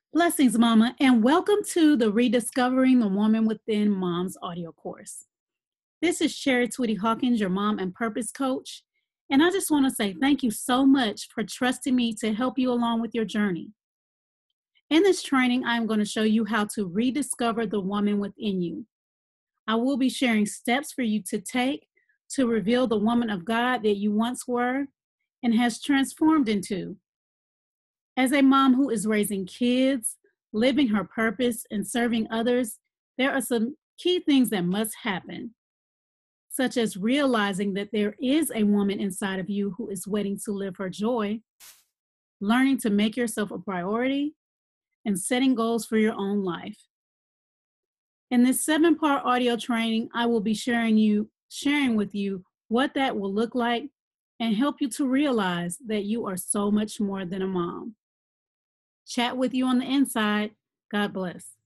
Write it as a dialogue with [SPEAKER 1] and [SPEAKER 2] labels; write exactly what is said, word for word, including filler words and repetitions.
[SPEAKER 1] Blessings, Mama, and welcome to the Rediscovering the Woman Within Mom's audio course. This is Sherry Tweedy Hawkins, your mom and purpose coach. And I just want to say thank you so much for trusting me to help you along with your journey. In this training, I'm going to show you how to rediscover the woman within you. I will be sharing steps for you to take to reveal the woman of God that you once were and has transformed into. As a mom who is raising kids, living her purpose, and serving others, there are some key things that must happen, such as realizing that there is a woman inside of you who is waiting to live her joy, learning to make yourself a priority, and setting goals for your own life. In this seven-part audio training, I will be sharing you, sharing with you what that will look like and help you to realize that you are so much more than a mom. Chat with you on the inside. God bless.